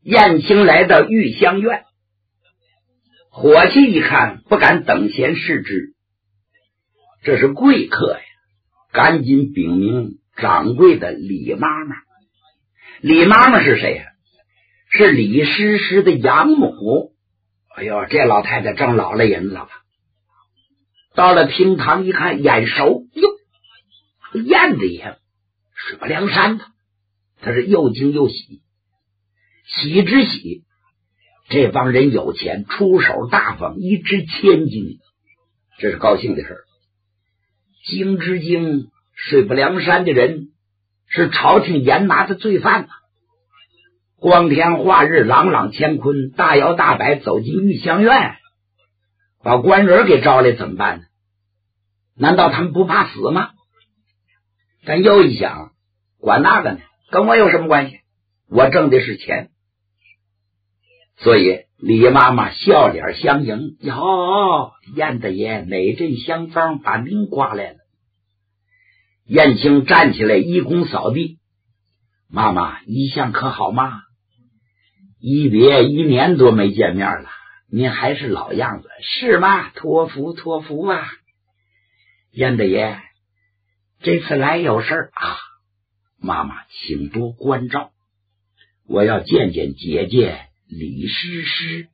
燕青来到玉香院，伙计一看不敢等闲视之，这是贵客呀，赶紧禀明掌柜的李妈妈。李妈妈是谁呀？是李师师的养母。哎呦，这老太太正老了人了吧？到了厅堂一看，眼熟，哟，燕子爷水泊梁山的，他是又惊又喜。喜之喜，这帮人有钱，出手大方，一掷千金，这是高兴的事儿。惊之惊，水泊梁山的人是朝廷严拿的罪犯啊！光天化日，朗朗乾坤，大摇大摆走进玉香院，把官人给招来怎么办呢？难道他们不怕死吗？但又一想，管那个呢，跟我有什么关系？我挣的是钱。所以李妈妈笑脸相迎，哟，燕大爷哪阵香风把您刮来了？燕青站起来一躬扫地，妈妈一向可好吗？一别1年多没见面了，您还是老样子，是吗？托福托福啊！燕大爷这次来有事儿啊，妈妈请多关照，我要见见姐姐李师师。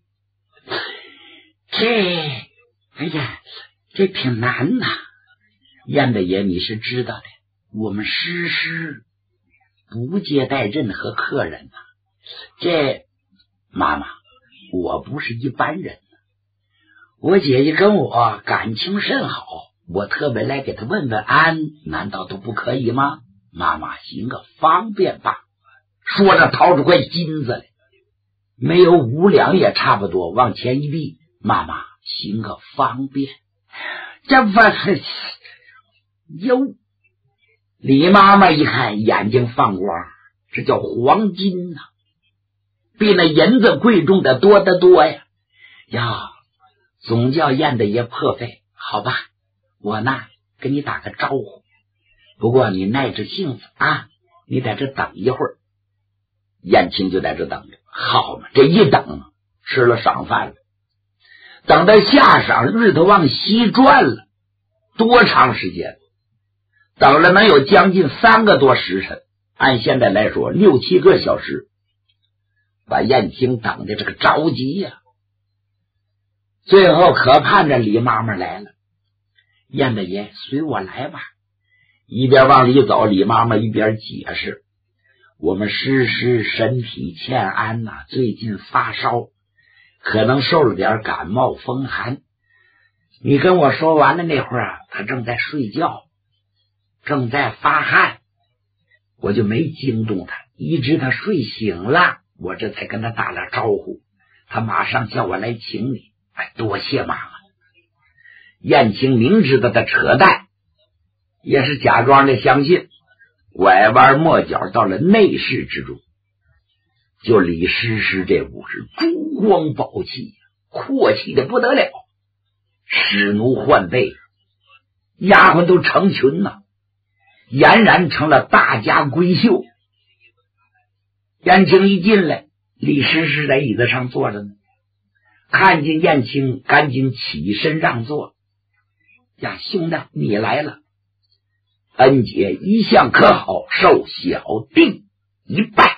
哎呀，这挺难呐。燕大爷你是知道的，我们师师不接待任何客人呐。这妈妈，我不是一般人，我姐姐跟我感情甚好，我特别来给她问问安，难道都不可以吗？妈妈行个方便吧。说着掏出块金子来，没有5两也差不多，往前一递，妈妈行个方便。这不是哟，李妈妈一看眼睛放光，这叫黄金啊，比那银子贵重的多得多呀！呀，总叫燕大爷破费，好吧，我呢跟你打个招呼，不过你耐着性子啊，你在这等一会儿。燕青就在这等着，好嘛，这一等吃了晌饭了，等到下晌日头往西转了，多长时间？等了能有将近3个多时辰，按现在来说6、7个小时，把燕青等的这个着急呀。最后可盼着李妈妈来了，燕大爷随我来吧。一边往里走，李妈妈一边解释，我们师师身体欠安呐，最近发烧，可能受了点感冒风寒。你跟我说完了那会儿啊，他正在睡觉，正在发汗，我就没惊动他，一直他睡醒了，我这才跟他打了招呼，他马上叫我来请你。哎，多谢妈妈。燕青明知道他扯淡，也是假装的相信，拐弯抹角到了内室之中。就李师师这屋是珠光宝气，阔气的不得了，使奴换辈，丫鬟都成群了，俨然成了大家闺秀。燕青一进来，李师师在椅子上坐着呢，看见燕青赶紧起身让座。呀，兄弟你来了，恩姐一向可好，受小弟一拜。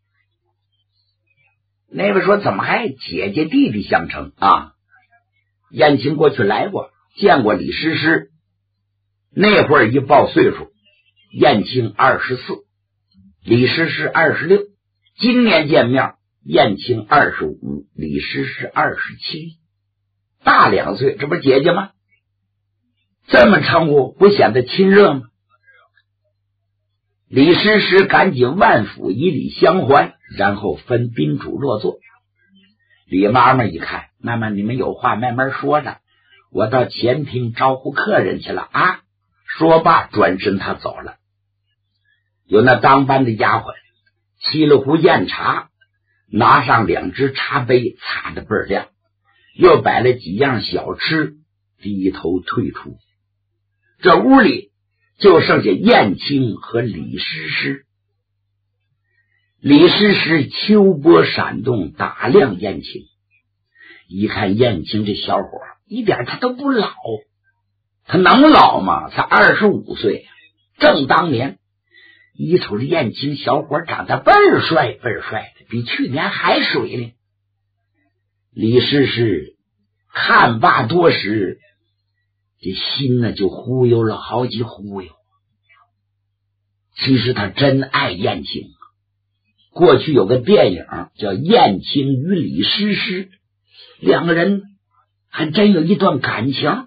那位说怎么还姐姐弟弟相称啊？燕青过去来过，见过李师师，那会儿一报岁数，燕青24，李师师26，今年见面，燕青25，李师师27，大2岁，这不是姐姐吗？这么称呼不显得亲热吗？李师师赶紧万府以礼相还，然后分宾主落座。李妈妈一看，妈妈你们有话慢慢说着，我到前厅招呼客人去了啊。说罢转身他走了。有那当班的丫鬟沏了壶酽茶，拿上2只茶杯擦得倍儿亮，又摆了几样小吃，低头退出。这屋里就剩下燕青和李师师。 李师师秋波闪动，打量燕青，一看燕青这小伙一点他都不老，他能老吗？才25岁，正当年。一瞅这燕青小伙长得倍儿帅倍儿帅的，比去年还水灵。李师师看罢多时，这心呢就忽悠了好几忽悠。其实他真爱燕青。过去有个电影叫《燕青与李师师》，两个人还真有一段感情。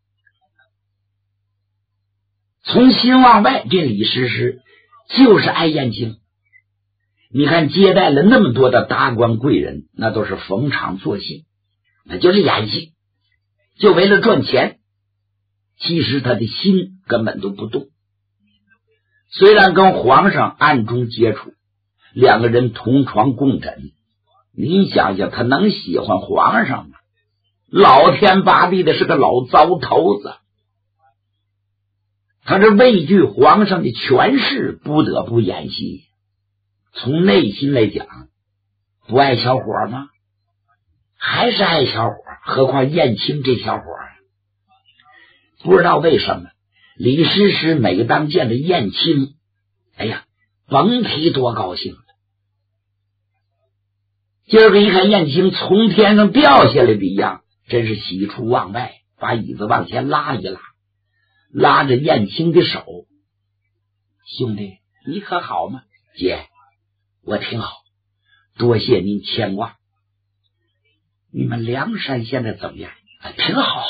从心往外，这李师师就是爱燕青。你看接待了那么多的达官贵人，那都是逢场作戏，那就是演戏，就为了赚钱。其实他的心根本都不动。虽然跟皇上暗中接触，两个人同床共枕，你想想他能喜欢皇上吗？老天拔地的是个老糟头子，他这畏惧皇上的权势，不得不演戏。从内心来讲，不爱小伙吗？还是爱小伙，何况燕青这小伙。不知道为什么李师师每当见着燕青，哎呀，甭提多高兴了。今儿个一看燕青从天上掉下来的一样，真是喜出望外，把椅子往前拉一拉，拉着燕青的手：“兄弟，你可好吗？”“姐，我挺好，多谢您牵挂。”“你们梁山现在怎么样？”“挺好，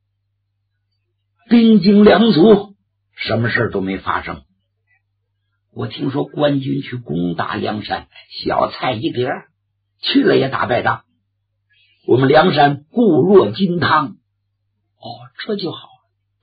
兵精粮足，什么事都没发生。我听说官军去攻打梁山，小菜一碟，去了也打败仗，我们梁山固若金汤。”“哦，这就好。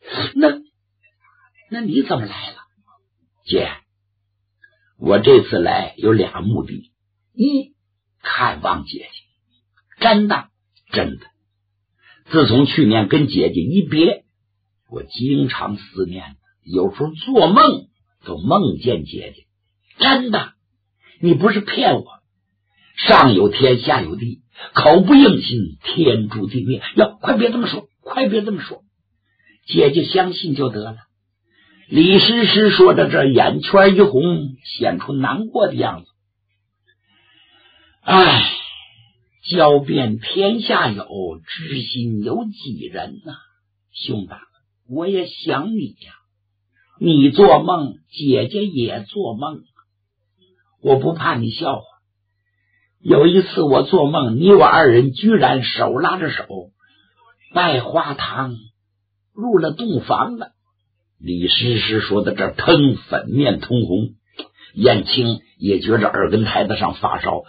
那你怎么来了？”“姐，我这次来有俩目的。一，看望姐姐。真的。自从去年跟姐姐一别，我经常思念，有时候做梦都梦见姐姐。真的，你不是骗我。上有天下有地，口不应心，天诛地灭。快别这么说，姐姐相信就得了。”李师师说到这，眼圈一红，显出难过的样子。“唉，交遍天下有，知心有几人呢？兄弟，我也想你呀。你做梦，姐姐也做梦。我不怕你笑话。有一次我做梦，你我二人居然手拉着手，拜花堂，入了洞房了。”李师师说的这腾粉面通红，燕青也觉着耳根台子上发烧。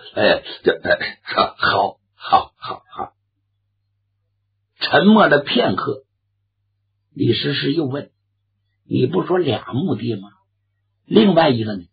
好。沉默了片刻，李师师又问：“你不说俩目的吗？另外一个呢？”“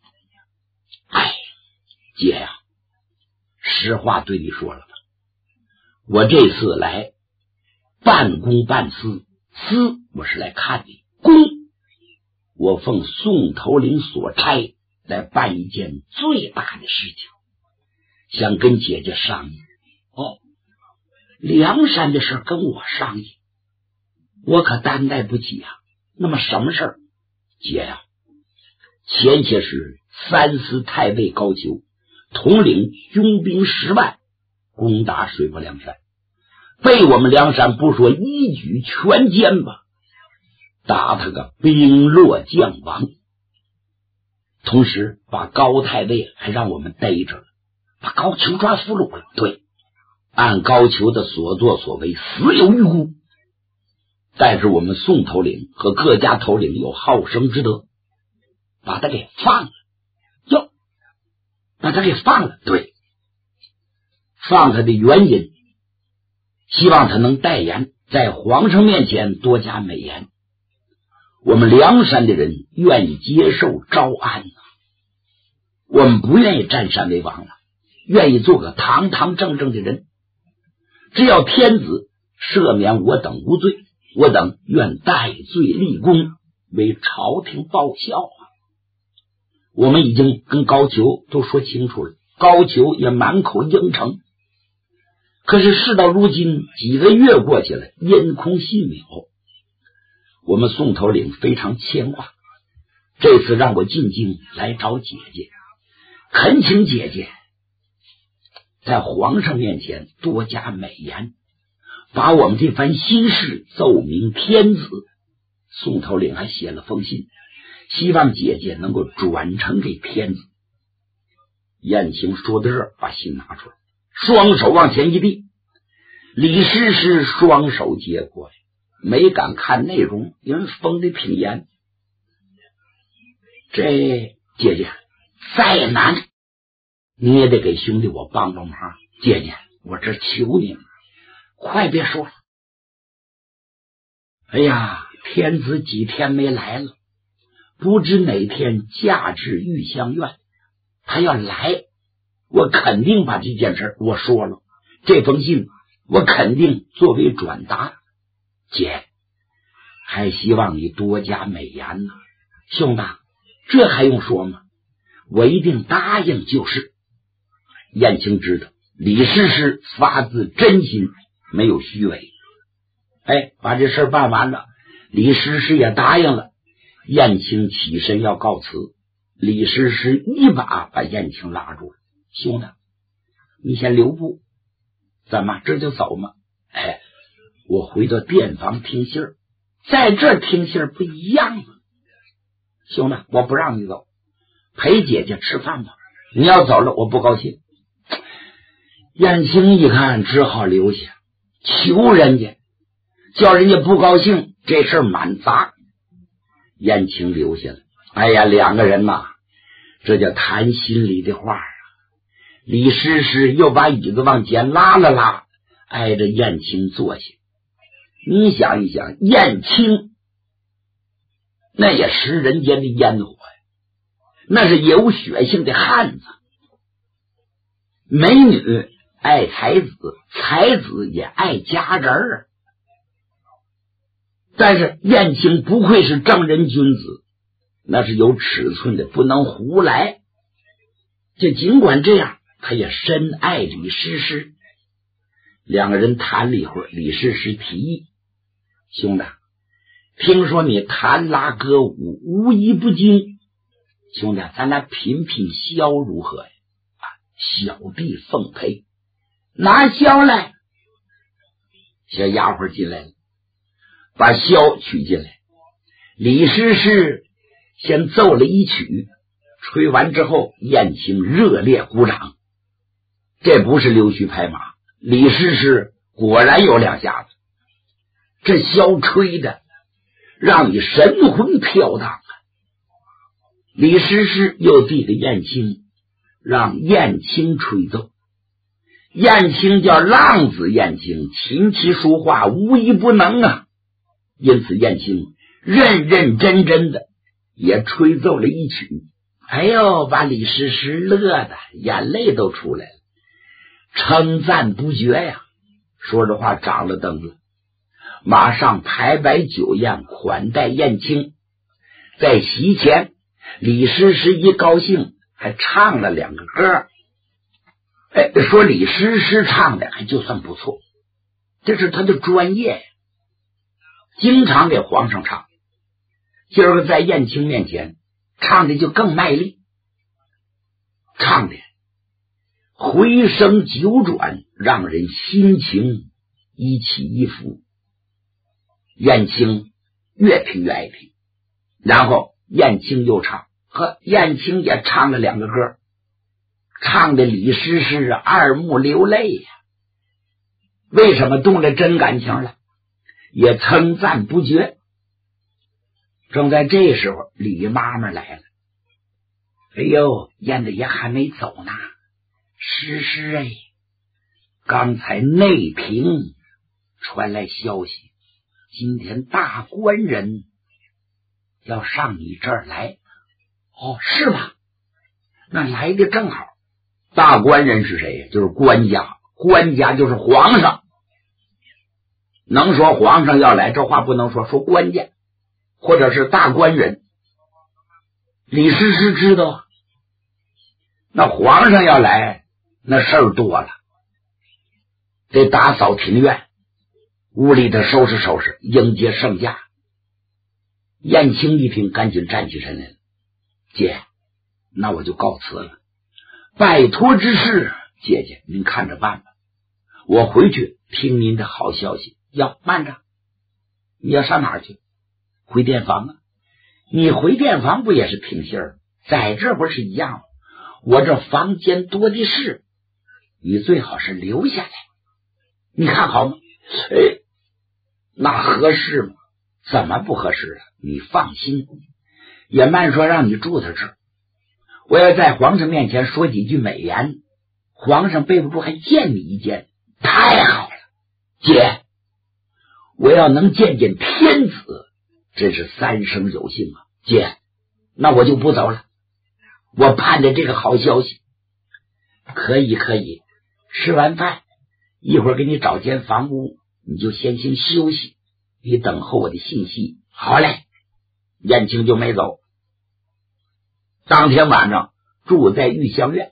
姐呀，实话对你说了吧，我这次来半公半私，私我是来看你，公我奉宋头领所差来办一件最大的事情，想跟姐姐商议。”“哦，梁山的事跟我商议，我可担待不起啊。那么什么事儿？”“姐呀，前些时三司太尉高俅统领军兵10万攻打水泊梁山，被我们梁山不说一举全歼吧，打他个兵落将亡。同时把高太尉还让我们逮着了，把高俅抓俘虏了。对，按高俅的所作所为死有余辜，但是我们宋头领和各家头领有好生之德，把他给放了。”“把他给放了。”“对，放他的原因，希望他能代言，在皇上面前多加美言。我们梁山的人愿意接受招安啊，我们不愿意占山为王了，愿意做个堂堂正正的人。只要天子赦免我等无罪，我等愿戴罪立功，为朝廷报效啊。 我们已经跟高俅都说清楚了，高俅也满口应承。可是事到如今，几个月过去了，音空细渺，我们宋头领非常牵挂。这次让我进京来找姐姐，恳请姐姐在皇上面前多加美言，把我们这番心事奏明天子。宋头领还写了封信，希望姐姐能够转呈给天子。燕青说到这儿，把信拿出来，双手往前一递，李师师双手接过来，没敢看内容，因为封的挺严。这姐姐再难你也得给兄弟我帮帮忙，姐姐我这求你了，快别说了。哎呀，天子几天没来了，不知哪天驾至玉香院，他要来，我肯定把这件事我说了，这封信我肯定作为转达。姐还希望你多加美言呢。兄弟，这还用说吗？我一定答应就是。燕青知道李师师发自真心，没有虚伪。把这事办完了，李师师也答应了。燕青起身要告辞，李师师一把燕青拉住了。兄弟，你先留步。怎么这就走吗？我回到店房听信儿，在这儿听信儿不一样吗？兄弟，我不让你走，陪姐姐吃饭吧。你要走了，我不高兴。燕青一看，只好留下，求人家，叫人家不高兴，这事儿蛮杂。燕青留下了。两个人呐，这叫谈心里的话啊。李师师又把椅子往前拉了拉，挨着燕青坐下。你想一想，燕青那也是人间的烟火呀，那是有血性的汉子。美女爱才子，才子也爱佳人啊。但是燕青不愧是正人君子，那是有尺寸的，不能胡来。就尽管这样，他也深爱李师师。两个人谈了一会儿，李师师提议：兄弟，听说你弹拉歌舞无一不精，兄弟，咱俩品品箫如何呀？小弟奉陪。拿箫来。小丫鬟进来了，把箫取进来。李师师先奏了一曲，吹完之后，燕青热烈鼓掌。这不是溜须拍马，李师师果然有两下子。这箫吹的让你神魂飘荡啊！李师师又递给燕青，让燕青吹奏。燕青叫浪子燕青，琴棋书画无一不能啊，因此燕青认认真真的也吹奏了一曲。把李师师乐的眼泪都出来了，称赞不绝呀。说着话长了灯了，马上排摆酒宴款待燕青。在席前，李师师一高兴还唱了两个歌。说李师师唱的还就算不错，这是他的专业，经常给皇上唱。今儿个在燕青面前唱的就更卖力，唱的回声九转，让人心情一起一伏。燕青越听越爱听，然后燕青又唱，燕青也唱了两个歌，唱的李师师二目流泪呀。为什么动了真感情了？也称赞不绝。正在这时候，李妈妈来了。燕子爷还没走呢。师师刚才内廷传来消息，今天大官人要上你这儿来。是吗？那来的正好。大官人是谁呀？就是官家，官家就是皇上。能说皇上要来，这话不能说官家或者是大官人。李师师知道那皇上要来，那事儿多了，得打扫庭院，屋里的收拾收拾，迎接圣驾。燕青一听，赶紧站起身来了，姐，那我就告辞了，拜托之事，姐姐您看着办吧，我回去听您的好消息。要慢着，你要上哪儿去？回电房啊？你回电房不也是平信儿？在这不是一样吗？我这房间多的是，你最好是留下来，你看好吗？那合适吗？怎么不合适啊？你放心，也慢说让你住在这儿。我要在皇上面前说几句美言，皇上背不住还见你一见，太好了。姐，我要能见见天子，真是三生有幸啊。姐，那我就不走了，我盼着这个好消息。可以，吃完饭一会儿给你找间房屋，你就先行休息，你等候我的信息。好嘞。燕青就没走。当天晚上住在玉香院。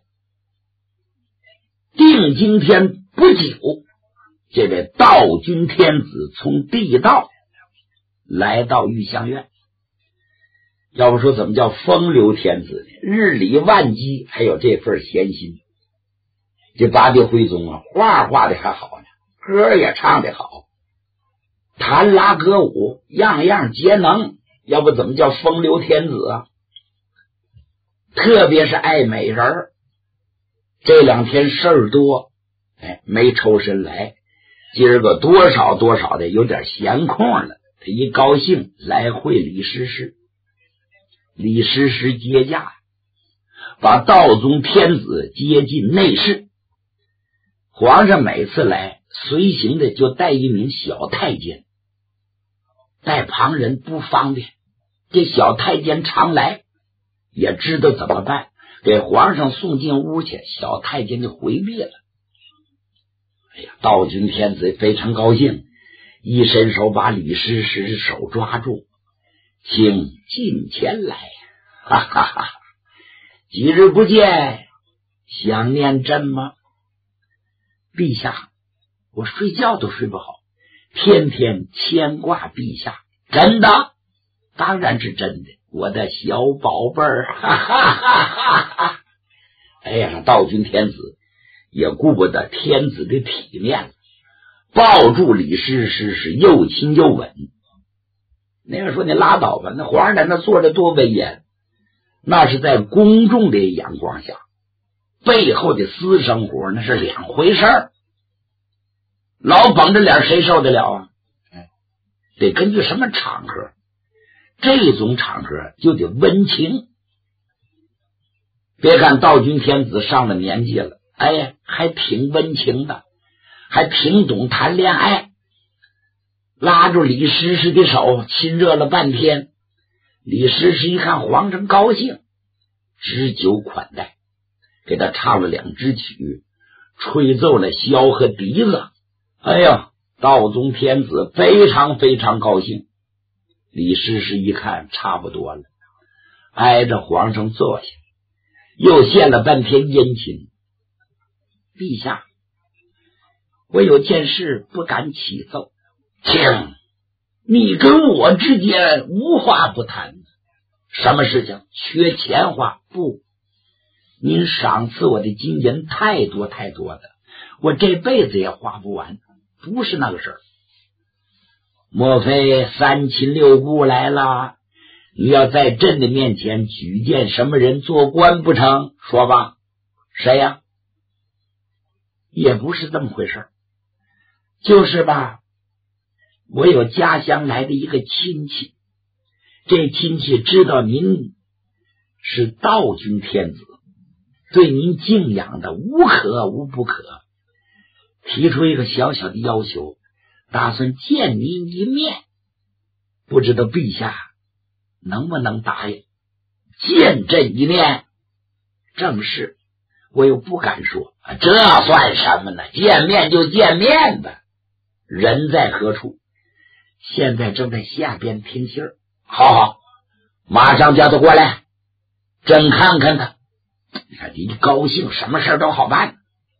定今天不久，这位道君天子从地道来到玉香院。要不说怎么叫风流天子呢？日理万机，还有这份闲心。这八帝徽宗啊，画画的还好呢，歌也唱得好，弹拉歌舞样样皆能，要不怎么叫风流天子啊？特别是爱美人儿。这两天事儿多，没抽身来，今儿个多少的有点闲空了，他一高兴来会李师师。李师师接驾，把道宗天子接进内室。皇上每次来，随行的就带一名小太监，带旁人不方便，这小太监常来，也知道怎么办，给皇上送进屋去，小太监就回避了。道君天子非常高兴，一伸手把李师师手抓住，请近前来，哈哈哈！几日不见，想念朕吗？陛下，我睡觉都睡不好，天天牵挂陛下。真的？当然是真的，我的小宝贝儿，哈哈哈哈哈！哎呀，道君天子也顾不得天子的体面，抱住李师师是又亲又吻。那个说你拉倒吧，那皇上在那坐着多威严，那是在公众的阳光下，背后的私生活那是两回事儿。老绷着脸谁受得了啊？得根据什么场合，这种场合就得温情。别看道君天子上了年纪了，还挺温情的，还挺懂谈恋爱。拉住李师师的手亲热了半天，李师师一看皇上高兴，置酒款待，给他唱了2支曲，吹奏了箫和笛子。哎呀，道宗天子非常非常高兴。李师师一看差不多了，挨着皇上坐下，又献了半天殷勤。陛下，我有件事不敢启奏。请，你跟我之间无话不谈。什么事情？缺钱花？不，您赏赐我的金银太多的，我这辈子也花不完，不是那个事儿。莫非3亲6故来了？你要在朕的面前举荐什么人做官不成？说吧，谁呀？也不是这么回事，就是吧，我有家乡来的一个亲戚，这亲戚知道您是道君天子，对您敬仰的无可无不可，提出一个小小的要求，打算见您一面，不知道陛下能不能答应？见朕一面？正是，我又不敢说，这算什么呢？见面就见面吧。人在何处？现在正在下边听信儿。好，马上叫他过来，朕看看他。 你看你高兴，什么事都好办。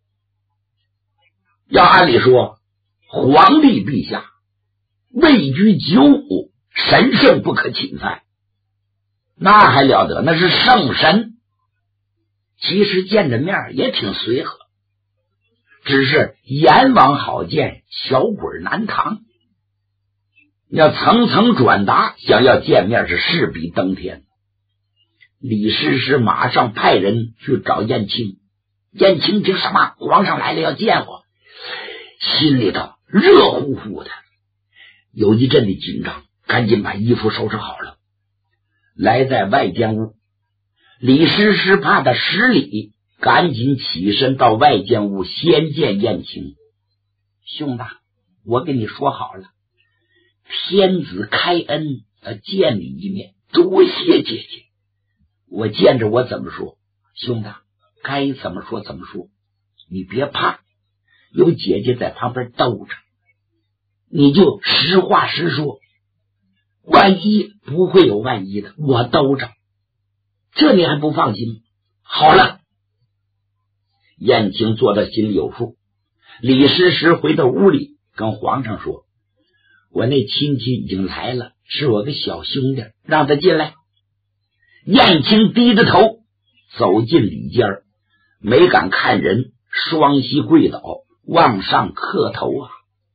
要按理说，皇帝陛下位居九五，神圣不可侵犯，那还了得，那是圣神。其实见着面也挺随和，只是阎王好见，小鬼难扛。要层层转达，想要见面是势比登天。李师师马上派人去找燕青。燕青听什么？皇上来了，要见我，心里头热乎乎的，有一阵的紧张，赶紧把衣服收拾好了，来在外间屋。李师师怕他失礼，赶紧起身到外间屋先见燕青。兄弟，我跟你说好了，天子开恩见你一面，多谢姐姐。我见着我怎么说？兄弟，该怎么说怎么说，你别怕，有姐姐在旁边兜着，你就实话实说，万一不会有万一的，我兜着，这你还不放心？好了，燕青做到心里有数。李师师回到屋里跟皇上说，我那亲戚已经来了，是我个小兄弟，让他进来。燕青低着头走进里间，没敢看人，双膝跪倒，往上磕头啊！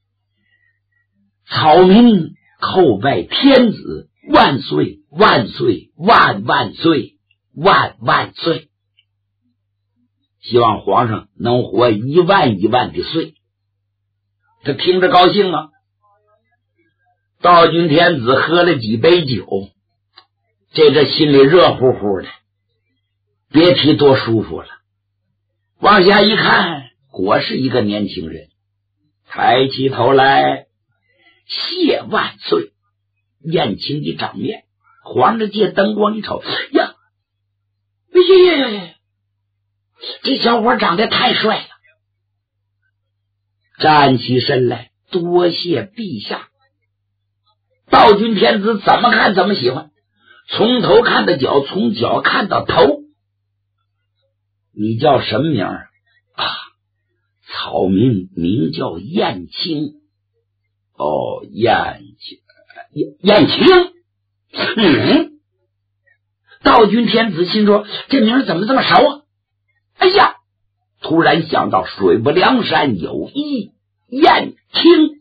草民叩拜天子，万岁万岁万万岁万万岁！希望皇上能活1万1万的岁。他听着高兴啊。道君天子喝了几杯酒，这心里热乎乎的，别提多舒服了。往下一看，果是一个年轻人，抬起头来，谢万岁。燕青一掌面，皇上借灯光一瞅，呀，这小伙长得太帅了。站起身来，多谢陛下。道君天子怎么看怎么喜欢，从头看到脚，从脚看到头。你叫什么名儿啊？草民名叫燕青。哦，燕青。道君天子心说，这名怎么这么熟啊？哎呀，突然想到水泊梁山有一燕青。